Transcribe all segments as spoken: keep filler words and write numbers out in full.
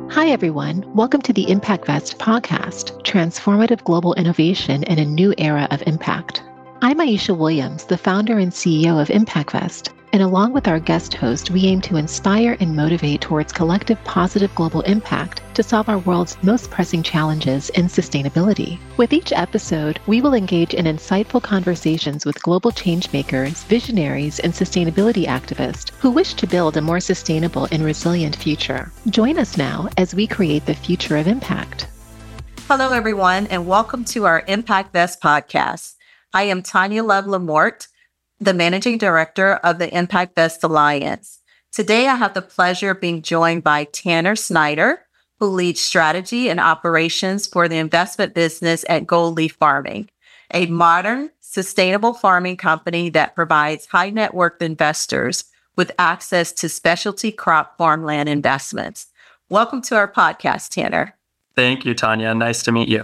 Hi, everyone. Welcome to the ImpactVest podcast, transformative global innovation in a new era of impact. I'm Aisha Williams, the founder and C E O of ImpactVest, and along with our guest host, we aim to inspire and motivate towards collective positive global impact to solve our world's most pressing challenges in sustainability. With each episode, we will engage in insightful conversations with global changemakers, visionaries, and sustainability activists who wish to build a more sustainable and resilient future. Join us now as we create the future of impact. Hello, everyone, and welcome to our ImpactVest podcast. I am Tanya Love Lamort, the Managing Director of the ImpactVest Alliance. Today, I have the pleasure of being joined by Tanner Snyder, who leads strategy and operations for the investment business at Gold Leaf Farming, a modern, sustainable farming company that provides high net worth investors with access to specialty crop farmland investments. Welcome to our podcast, Tanner. Thank you, Tanya. Nice to meet you.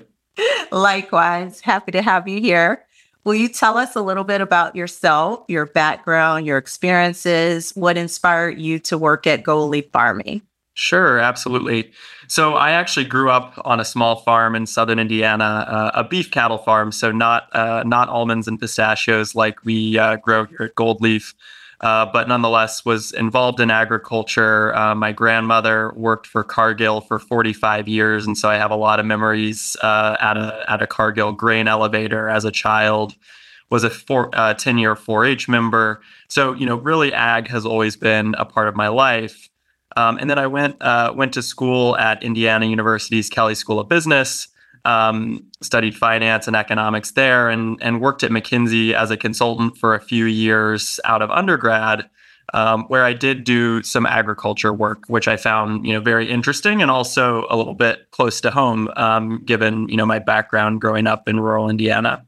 Likewise. Happy to have you here. Will you tell us a little bit about yourself, your background, your experiences, what inspired you to work at Gold Leaf Farming? Sure, absolutely. So I actually grew up on a small farm in southern Indiana, uh, a beef cattle farm, so not uh, not almonds and pistachios like we uh, grow here at Gold Leaf, uh, but nonetheless was involved in agriculture. Uh, my grandmother worked for Cargill for forty-five years, and so I have a lot of memories uh, at a at a Cargill grain elevator as a child. Was a four, uh, ten-year four H member. So, you know, really ag has always been a part of my life. Um, and then I went uh, went to school at Indiana University's Kelley School of Business, um, studied finance and economics there, and and worked at McKinsey as a consultant for a few years out of undergrad, um, where I did do some agriculture work, which I found, you know, very interesting and also a little bit close to home, um, given, you know, my background growing up in rural Indiana.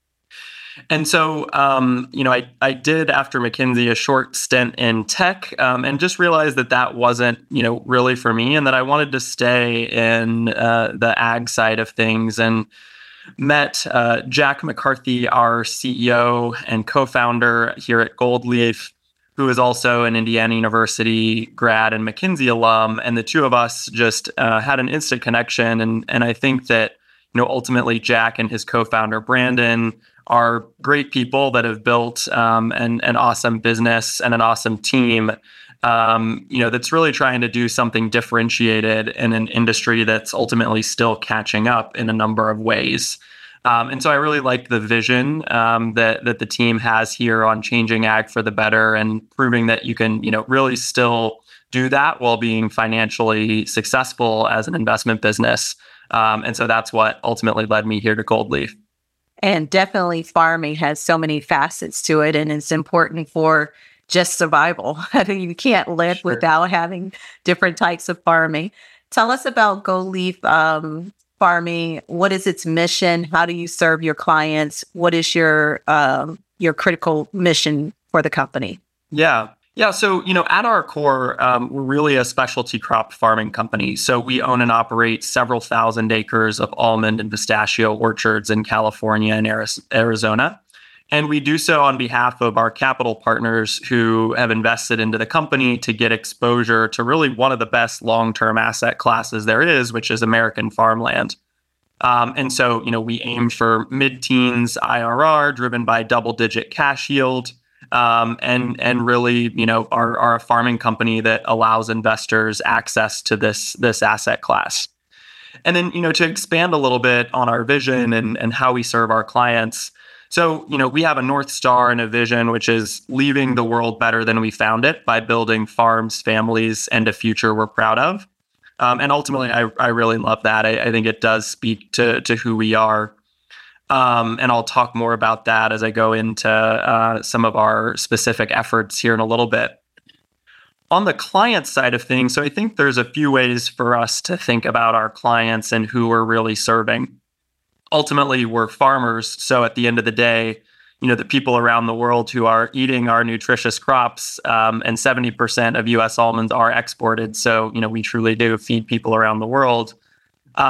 And so, um, you know, I, I did, after McKinsey, a short stint in tech, um, and just realized that that wasn't, you know, really for me, and that I wanted to stay in uh, the ag side of things, and met uh, Jack McCarthy, our C E O and co-founder here at Gold Leaf, who is also an Indiana University grad and McKinsey alum. And the two of us just uh, had an instant connection. And, and I think that, you know, ultimately Jack and his co-founder, Brandon, are great people that have built um, an, an awesome business and an awesome team, um, you know, that's really trying to do something differentiated in an industry that's ultimately still catching up in a number of ways. Um, and so I really like the vision um, that that the team has here on changing ag for the better and proving that you can, you know, really still do that while being financially successful as an investment business. Um, and so that's what ultimately led me here to Gold Leaf. And definitely farming has so many facets to it, and it's important for just survival. I mean, you can't live sure. without having different types of farming. Tell us about Gold Leaf um, Farming. What is its mission? How do you serve your clients? What is your um, your critical mission for the company? Yeah. Yeah, so, you know, at our core, um, we're really a specialty crop farming company. So we own and operate several thousand acres of almond and pistachio orchards in California and Arizona. And we do so on behalf of our capital partners who have invested into the company to get exposure to really one of the best long-term asset classes there is, which is American farmland. Um, and so, you know, we aim for mid-teens I R R driven by double-digit cash yield. Um, and and really, you know, are, are a farming company that allows investors access to this this asset class. And then, you know, to expand a little bit on our vision and, and how we serve our clients. So, you know, we have a North Star and a vision, which is leaving the world better than we found it by building farms, families, and a future we're proud of. Um, and ultimately, I, I really love that. I, I think it does speak to, to who we are. Um, and I'll talk more about that as I go into uh, some of our specific efforts here in a little bit. On the client side of things, so I think there's a few ways for us to think about our clients and who we're really serving. Ultimately, we're farmers. So at the end of the day, you know, the people around the world who are eating our nutritious crops, um, and seventy percent of U S almonds are exported. So, you know, we truly do feed people around the world. Um,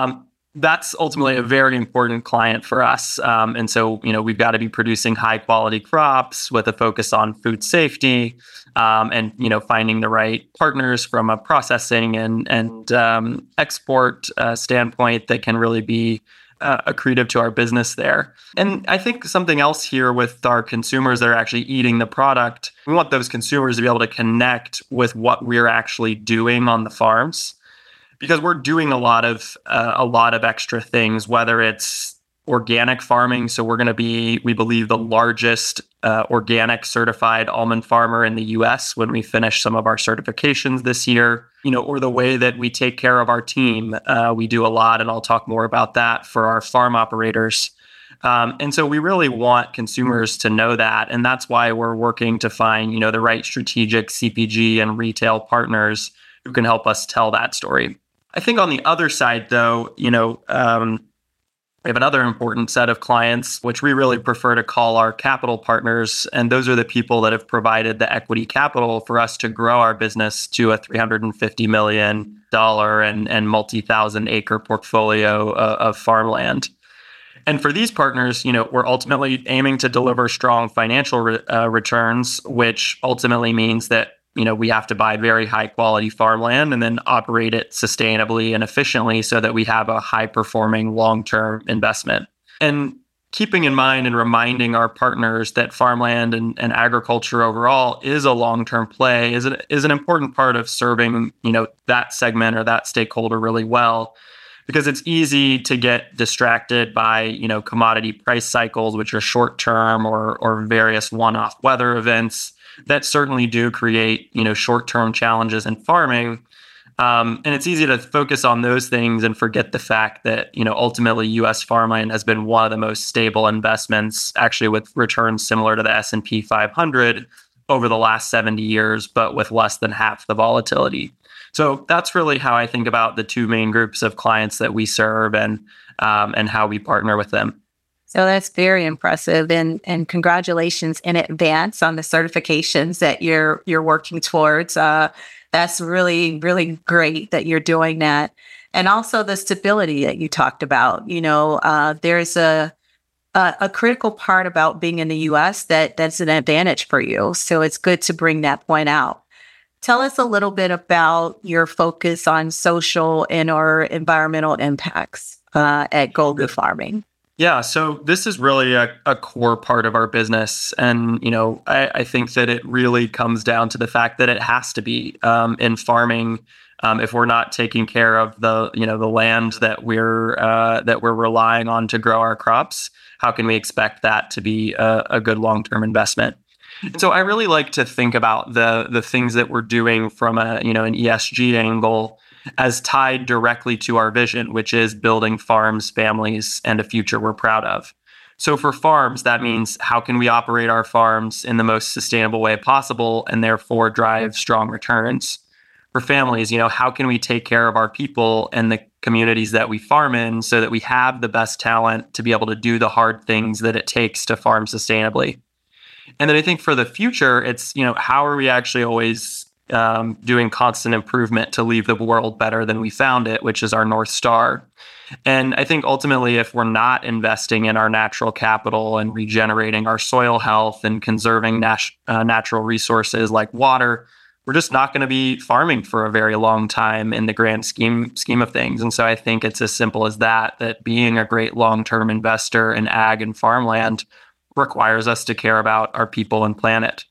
that's ultimately a very important client for us. Um, and so, you know, we've got to be producing high quality crops with a focus on food safety, um, and, you know, finding the right partners from a processing and, and um, export uh, standpoint that can really be uh, accretive to our business there. And I think something else here with our consumers that are actually eating the product, we want those consumers to be able to connect with what we're actually doing on the farms. Because we're doing a lot of uh, a lot of extra things, whether it's organic farming. So we're going to be, we believe, the largest uh, organic certified almond farmer in the U S when we finish some of our certifications this year. You know, or the way that we take care of our team. Uh, we do a lot, and I'll talk more about that for our farm operators. Um, and so we really want consumers to know that, and that's why we're working to find, you know, the right strategic C P G and retail partners who can help us tell that story. I think on the other side, though, you know, um, we have another important set of clients, which we really prefer to call our capital partners. And those are the people that have provided the equity capital for us to grow our business to a three hundred fifty million dollars and, and multi-thousand acre portfolio uh, of farmland. And for these partners, you know, we're ultimately aiming to deliver strong financial re- uh, returns, which ultimately means that, you know, we have to buy very high quality farmland and then operate it sustainably and efficiently so that we have a high performing long-term investment. And keeping in mind and reminding our partners that farmland and, and agriculture overall is a long-term play is, a, is an important part of serving, you know, that segment or that stakeholder really well. Because it's easy to get distracted by, you know, commodity price cycles, which are short-term, or or various one-off weather events that certainly do create, you know, short-term challenges in farming. Um, and it's easy to focus on those things and forget the fact that, you know, ultimately U S farmland has been one of the most stable investments, actually with returns similar to the S and P five hundred over the last seventy years, but with less than half the volatility. So that's really how I think about the two main groups of clients that we serve and um, and how we partner with them. So that's very impressive, and and congratulations in advance on the certifications that you're you're working towards. Uh, that's really really great that you're doing that, and also the stability that you talked about. You know, uh, there's a, a a critical part about being in the U S that that's an advantage for you. So it's good to bring that point out. Tell us a little bit about your focus on social and or environmental impacts uh, at Goldleaf Farming. Yeah, so this is really a, a core part of our business. And, you know, I, I think that it really comes down to the fact that it has to be um, in farming. Um, if we're not taking care of the, you know, the land that we're uh, that we're relying on to grow our crops, how can we expect that to be a, a good long-term investment? And so I really like to think about the the things that we're doing from a, you know, an E S G angle as tied directly to our vision, which is building farms, families, and a future we're proud of. So for farms, that means how can we operate our farms in the most sustainable way possible and therefore drive strong returns? For families, you know, how can we take care of our people and the communities that we farm in so that we have the best talent to be able to do the hard things that it takes to farm sustainably? And then I think for the future, it's, you know, how are we actually always um, doing constant improvement to leave the world better than we found it, which is our North Star. And I think ultimately, if we're not investing in our natural capital and regenerating our soil health and conserving nat- uh, natural resources like water, we're just not going to be farming for a very long time in the grand scheme scheme of things. And so I think it's as simple as that, that being a great long-term investor in ag and farmland requires us to care about our people and planet.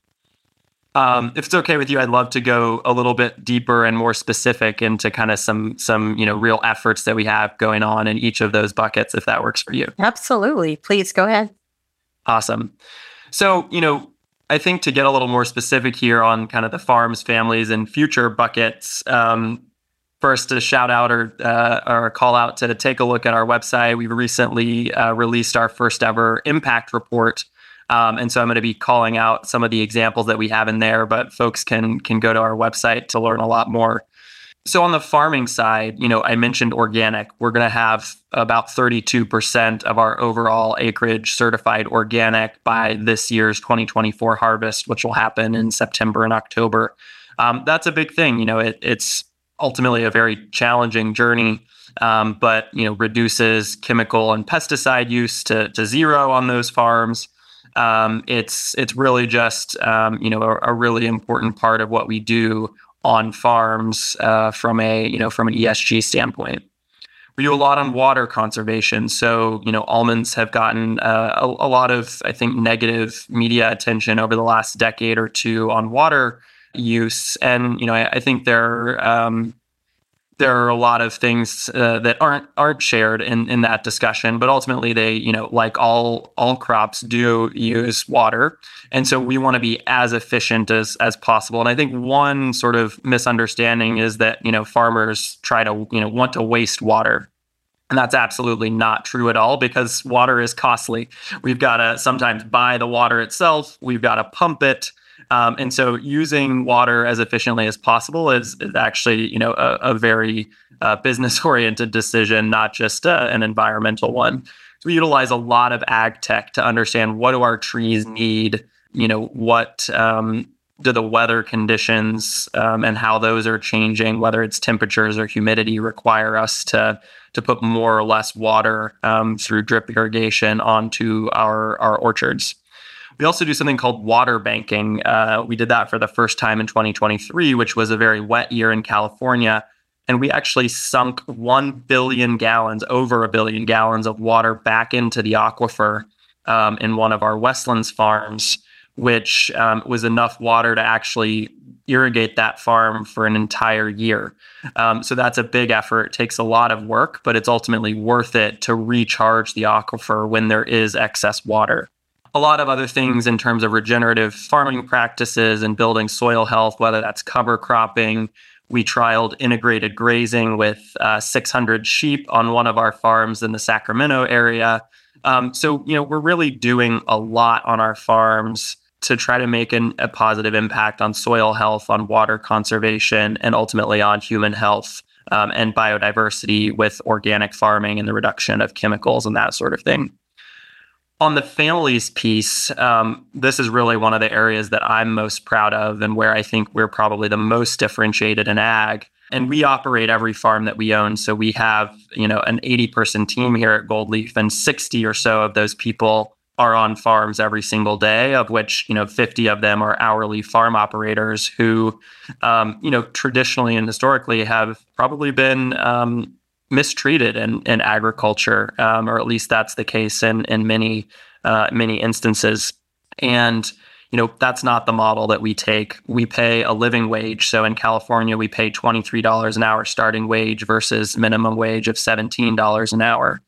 Um, if it's okay with you, I'd love to go a little bit deeper and more specific into kind of some some you know real efforts that we have going on in each of those buckets, if that works for you. Absolutely. Please go ahead. Awesome. So, you know, I think to get a little more specific here on kind of the farms, families, and future buckets, um, first to shout out or uh, or call out to, to take a look at our website. We've recently uh, released our first ever impact report. Um, and so I'm going to be calling out some of the examples that we have in there, but folks can can go to our website to learn a lot more. So on the farming side, you know, I mentioned organic. We're going to have about thirty-two percent of our overall acreage certified organic by this year's twenty twenty-four harvest, which will happen in September and October. Um, that's a big thing. You know, it, it's ultimately a very challenging journey. um, but you know reduces chemical and pesticide use to, to zero on those farms. Um, it's it's really just um, you know a, a really important part of what we do on farms uh, from a you know from an E S G standpoint. We do a lot on water conservation. So, you know, almonds have gotten uh, a, a lot of, I think, negative media attention over the last decade or two on water use. And, you know, I, I think there, um, there are a lot of things uh, that aren't aren't shared in, in that discussion. But ultimately, they, you know, like all all crops do use water. And so we want to be as efficient as as possible. And I think one sort of misunderstanding is that, you know, farmers try to, you know, want to waste water. And that's absolutely not true at all, because water is costly. We've got to sometimes buy the water itself. We've got to pump it. Um, and so using water as efficiently as possible is, is actually, you know, a, a very uh, business-oriented decision, not just uh, an environmental one. So we utilize a lot of ag tech to understand, what do our trees need? You know, what um, do the weather conditions um, and how those are changing, whether it's temperatures or humidity, require us to to put more or less water um, through drip irrigation onto our our orchards. We also do something called water banking. Uh, we did that for the first time in twenty twenty-three, which was a very wet year in California. And we actually sunk one billion gallons, over a billion gallons of water back into the aquifer um, in one of our Westlands farms, which um, was enough water to actually irrigate that farm for an entire year. Um, so that's a big effort. It takes a lot of work, but it's ultimately worth it to recharge the aquifer when there is excess water. A lot of other things in terms of regenerative farming practices and building soil health, whether that's cover cropping. We trialed integrated grazing with uh, six hundred sheep on one of our farms in the Sacramento area. Um, so, you know, we're really doing a lot on our farms to try to make an, a positive impact on soil health, on water conservation, and ultimately on human health um, and biodiversity with organic farming and the reduction of chemicals and that sort of thing. On the families piece, um, this is really one of the areas that I'm most proud of and where I think we're probably the most differentiated in ag. And we operate every farm that we own. So we have, you know, an eighty person team here at Gold Leaf, and sixty or so of those people are on farms every single day, of which, you know, fifty of them are hourly farm operators who, um, you know, traditionally and historically have probably been um, mistreated in, in agriculture, um, or at least that's the case in in many uh, many instances. And you know, that's not the model that we take. We pay a living wage. So in California, we pay twenty-three dollars an hour starting wage versus minimum wage of seventeen dollars an hour.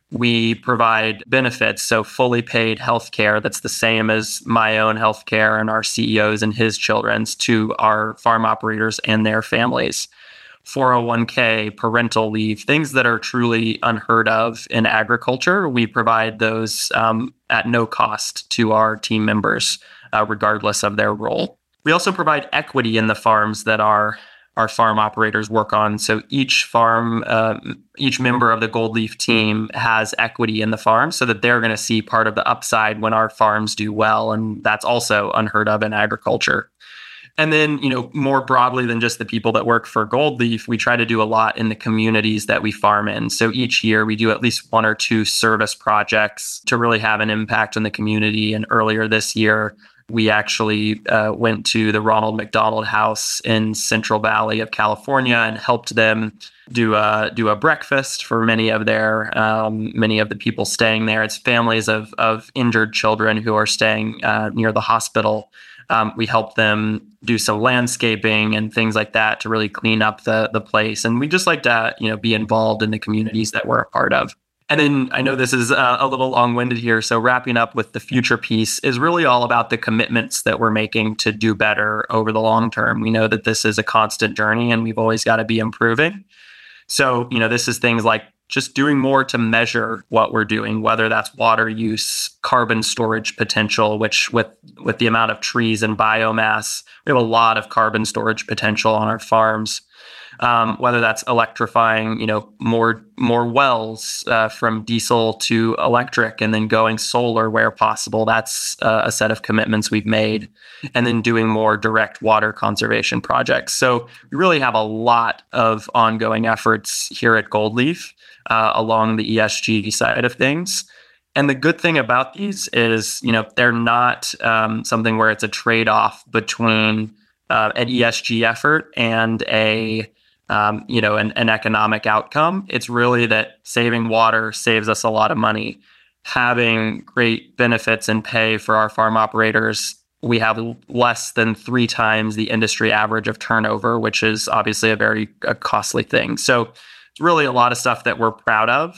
We provide benefits, so fully paid healthcare that's the same as my own healthcare and our C E O's and his children's, to our farm operators and their families. four oh one k, parental leave, things that are truly unheard of in agriculture. We provide those um, at no cost to our team members, uh, regardless of their role. We also provide equity in the farms that our, our farm operators work on. So each farm, uh, each member of the Gold Leaf team has equity in the farm so that they're going to see part of the upside when our farms do well. And that's also unheard of in agriculture. And then, you know, more broadly than just the people that work for Gold Leaf, we try to do a lot in the communities that we farm in. So each year we do at least one or two service projects to really have an impact on the community. And earlier this year, we actually uh, went to the Ronald McDonald House in Central Valley of California and helped them do a do a breakfast for many of their um, many of the people staying there. It's families of of injured children who are staying uh, near the hospital. Um, we help them do some landscaping and things like that to really clean up the the place. And we just like to, you know, be involved in the communities that we're a part of. And then I know this is uh, a little long-winded here, so wrapping up with the future piece is really all about the commitments that we're making to do better over the long term. We know that this is a constant journey and we've always got to be improving. So, you know, this is things like just doing more to measure what we're doing, whether that's water use, carbon storage potential, which with, with the amount of trees and biomass, we have a lot of carbon storage potential on our farms. Um, whether that's electrifying, you know, more more wells uh, from diesel to electric, and then going solar where possible. That's uh, a set of commitments we've made, and then doing more direct water conservation projects. So we really have a lot of ongoing efforts here at Goldleaf uh, along the E S G side of things. And the good thing about these is, you know, they're not um, something where it's a trade-off between uh, an E S G effort and a Um, you know, an, an economic outcome. It's really that saving water saves us a lot of money. Having great benefits and pay for our farm operators, we have less than three times the industry average of turnover, which is obviously a very a costly thing. So it's really a lot of stuff that we're proud of,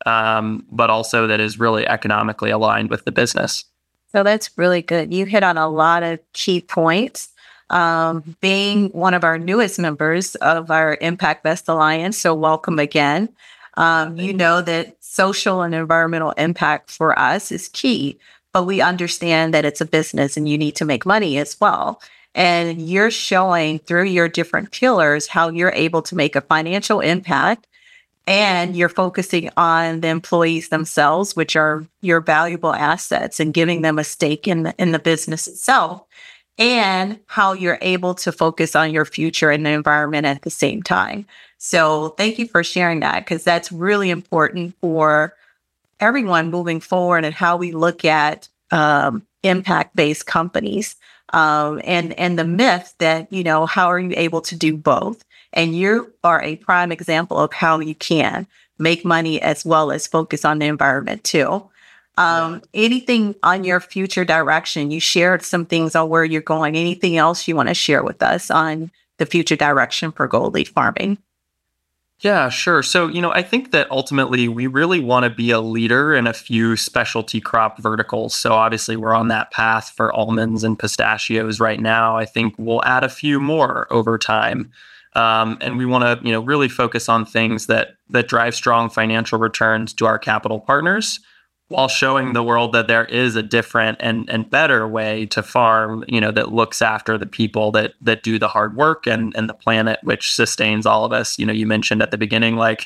um, but also that is really economically aligned with the business. So that's really good. You hit on a lot of key points. Um, being one of our newest members of our Impact Vest Alliance, so welcome again. Um, you know that social and environmental impact for us is key, but we understand that it's a business and you need to make money as well. And you're showing through your different pillars how you're able to make a financial impact, and you're focusing on the employees themselves, which are your valuable assets, and giving them a stake in the, in the business itself, and how you're able to focus on your future and the environment at the same time. So thank you for sharing that, because that's really important for everyone moving forward and how we look at um, impact-based companies um, and, and the myth that, you know, how are you able to do both? And you are a prime example of how you can make money as well as focus on the environment too. Um, anything on your future direction? You shared some things on where you're going. Anything else you want to share with us on the future direction for Goldleaf Farming? Yeah, sure. So, you know, I think that ultimately we really want to be a leader in a few specialty crop verticals. So obviously we're on that path for almonds and pistachios right now. I think we'll add a few more over time. Um, and we want to, you know, really focus on things that that drive strong financial returns to our capital partners, while showing the world that there is a different and, and better way to farm, you know, that looks after the people that that do the hard work and, and the planet, which sustains all of us. You know, you mentioned at the beginning, like,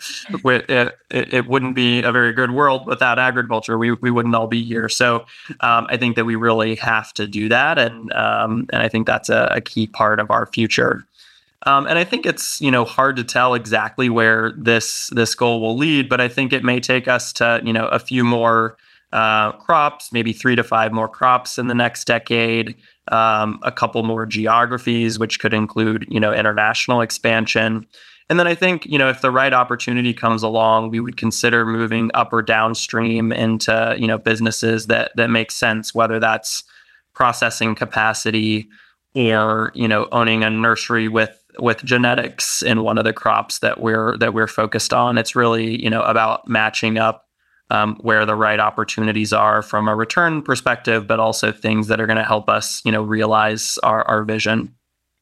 it, it wouldn't be a very good world without agriculture. We we wouldn't all be here. So um, I think that we really have to do that. And, um, and I think that's a, a key part of our future. Um, and I think it's, you know, hard to tell exactly where this this goal will lead, but I think it may take us to, you know, a few more uh, crops, maybe three to five more crops in the next decade, um, a couple more geographies, which could include, you know, international expansion. And then I think, you know, if the right opportunity comes along, we would consider moving up or downstream into, you know, businesses that that make sense, whether that's processing capacity or, you know, owning a nursery with with genetics in one of the crops that we're that we're focused on. It's really, you know, about matching up um, where the right opportunities are from a return perspective, but also things that are going to help us, you know, realize our, our vision.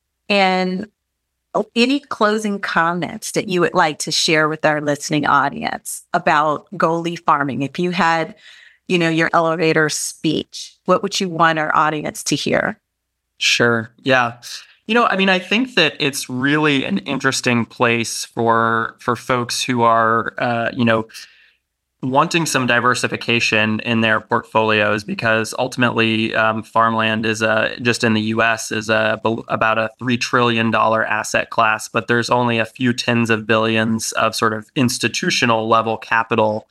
And any closing comments that you would like to share with our listening audience about Goldleaf Farming? If you had, you know, your elevator speech, what would you want our audience to hear? Sure. Yeah. You know, I mean, I think that it's really an interesting place for for folks who are, uh, you know, wanting some diversification in their portfolios, because ultimately, um, farmland is a just in the U S is a about a three trillion dollar asset class, but there's only a few tens of billions of sort of institutional level capital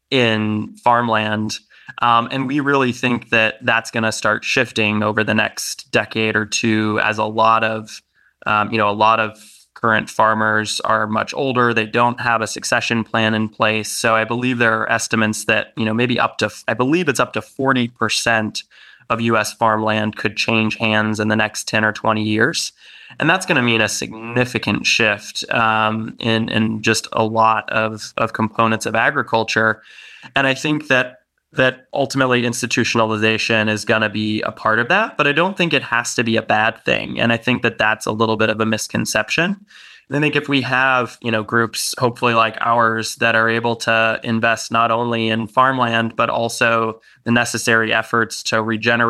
in farmland. Um, and we really think that that's going to start shifting over the next decade or two, as a lot of, um, you know, a lot of current farmers are much older. They don't have a succession plan in place. So I believe there are estimates that, you know, maybe up to, I believe it's up to forty percent of U S farmland could change hands in the next ten or twenty years. And that's going to mean a significant shift um, in, in just a lot of, of components of agriculture. And I think that that ultimately institutionalization is going to be a part of that, but I don't think it has to be a bad thing. And I think that that's a little bit of a misconception. And I think if we have, you know, groups, hopefully like ours, that are able to invest not only in farmland, but also the necessary efforts to regenerate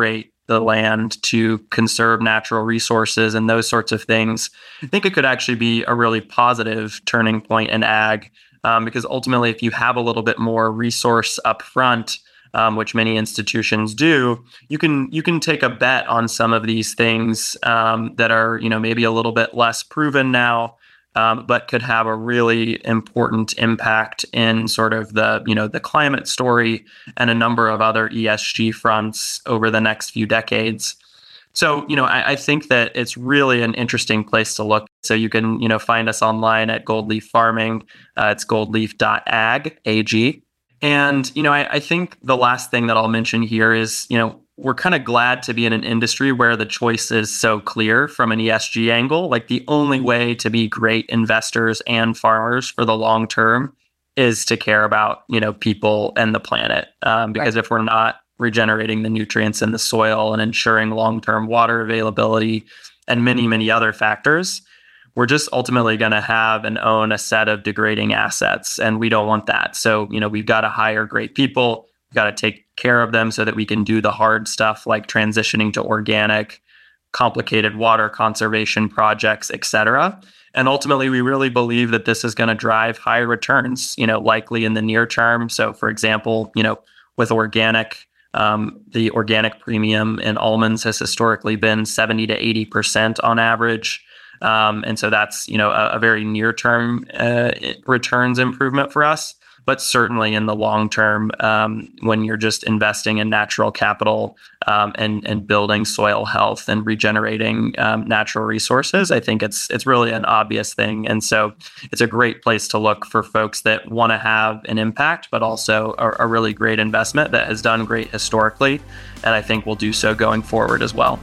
the land, to conserve natural resources and those sorts of things, I think it could actually be a really positive turning point in ag. Um, because ultimately, if you have a little bit more resource up front, um, which many institutions do, you can you can take a bet on some of these things um, that are, you know, maybe a little bit less proven now, um, but could have a really important impact in sort of the, you know, the climate story and a number of other E S G fronts over the next few decades. So, you know, I, I think that it's really an interesting place to look. So you can, you know, find us online at Goldleaf Farming. Uh, it's goldleaf dot ag, A G. And, you know, I, I think the last thing that I'll mention here is, you know, we're kind of glad to be in an industry where the choice is so clear from an E S G angle. Like, the only way to be great investors and farmers for the long term is to care about, you know, people and the planet. Um, because right. if we're not regenerating the nutrients in the soil and ensuring long-term water availability and many, many other factors, we're just ultimately going to have and own a set of degrading assets. And we don't want that. So, you know, we've got to hire great people. We've got to take care of them so that we can do the hard stuff like transitioning to organic, complicated water conservation projects, et cetera. And ultimately, we really believe that this is going to drive higher returns, you know, likely in the near term. So, for example, you know, with organic, Um, the organic premium in almonds has historically been seventy to eighty percent on average. Um, and so that's, you know, a, a very near-term uh, returns improvement for us. But certainly in the long term, um, when you're just investing in natural capital um, and and building soil health and regenerating um, natural resources, I think it's it's really an obvious thing. And so it's a great place to look for folks that want to have an impact, but also a, a really great investment that has done great historically, and I think will do so going forward as well.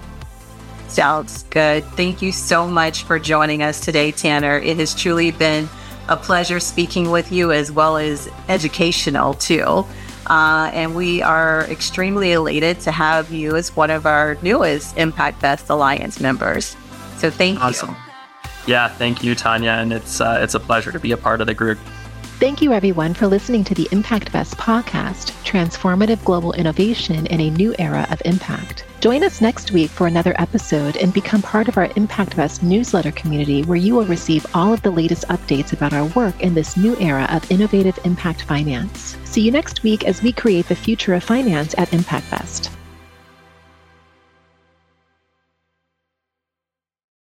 Sounds good. Thank you so much for joining us today, Tanner. It has truly been a pleasure speaking with you, as well as educational too. Uh, and we are extremely elated to have you as one of our newest ImpactVest Alliance members. So thank awesome. you. Yeah, thank you, Tanya. And it's uh, it's a pleasure to be a part of the group. Thank you, everyone, for listening to the ImpactVest podcast, Transformative Global Innovation in a New Era of Impact. Join us next week for another episode and become part of our ImpactVest newsletter community, where you will receive all of the latest updates about our work in this new era of innovative impact finance. See you next week as we create the future of finance at ImpactVest.